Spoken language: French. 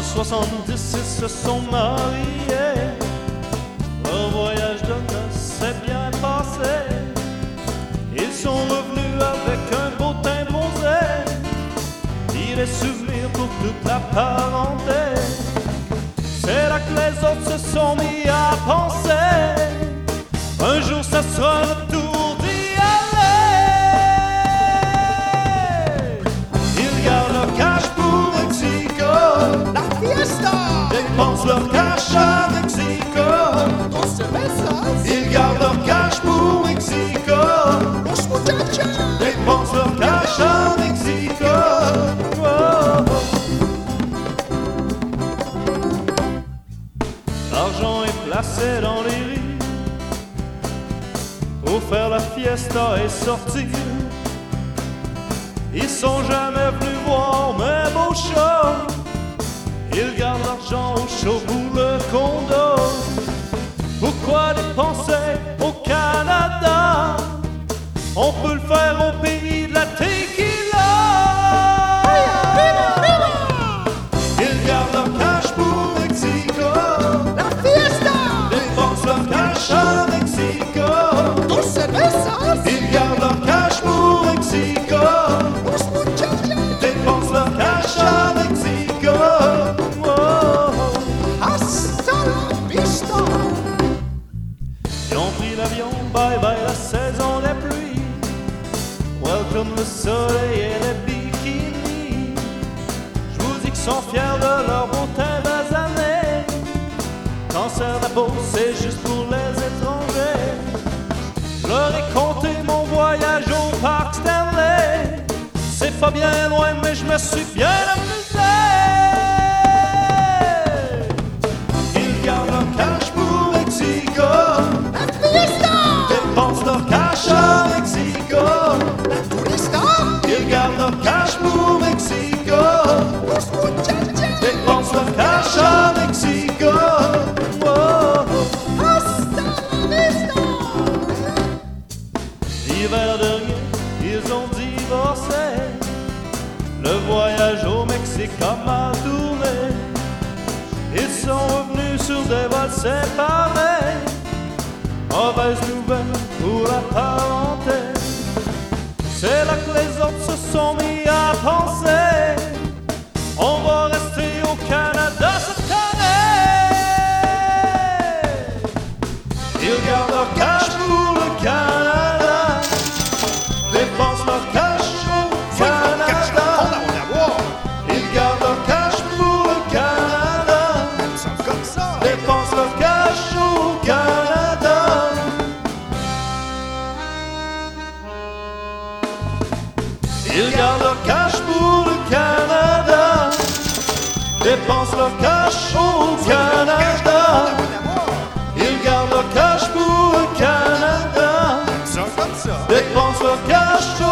70, ils se sont mariés. Leur voyage de noces s'est bien passé. Ils sont revenus avec un beau teint bronzé, et des souvenirs pour toute la parenté. C'est là que les autres se sont mis à penser, un jour ça sera le tour d'y aller. Ils gardent leur cash pour Mexico, La fiesta, dépensent leur cash à Mexico. dos cervezas, Ils gardent leur cash pour Mexico, los muchachos. dépensent leur cash à Mexico. Oh. L'argent est placé dans les lits pour faire la fiesta et sortir. Ils sont jamais venus voir mes beaux shows. Ils gardent l'argent au chaud pour le condo. Pourquoi dépenser au Canada? On peut le faire au pays de la tequila. Ils gardent leur cash pour Mexico, La fiesta, dépensent leur cash à Mexico. dos cervezas, Ils gardent leur cash pour Mexico, los muchachos. dépensent leur cash à Mexico. Oh. Hasta la vista. Ils ont pris l'avion, bye bye la saison des pluies. Welcome le soleil et les bikinis. Je vous dis qu'ils sont fiers de leur beau teint basané. Cancer de la peau, c'est juste pour les étrangers. Je leur ai compté mon voyage au parc Stanley. C'est pas bien loin, mais je me suis bien amusé. Ils gardent leur cash pour Mexico, La fiesta, dépensent leur cash à Mexico. la turista, Ils gardent leur cash pour Mexico, los muchachos. dépensent leur cash à Mexico. Oh. Hasta la vista. L'hiver dernier, ils ont divorcé. Le voyage au Mexique a mal tourné. Ils sont revenus sur des vols séparés. Mauvaise nouvelle pour la parenté. C'est là que les autres se sont mis à penser, on va rester au Canada cette année. Ils gardent leur cash pour le Canada, dépensent leur cash au Canada. Ils gardent leur cash pour le Canada, Comme ça. dépensent leur cash au Canada. Ils gardent leur cash pour le Canada, dépensent leur cash au Canada. Ils gardent leur cash pour le Canada, Comme ça. dépensent leur cash au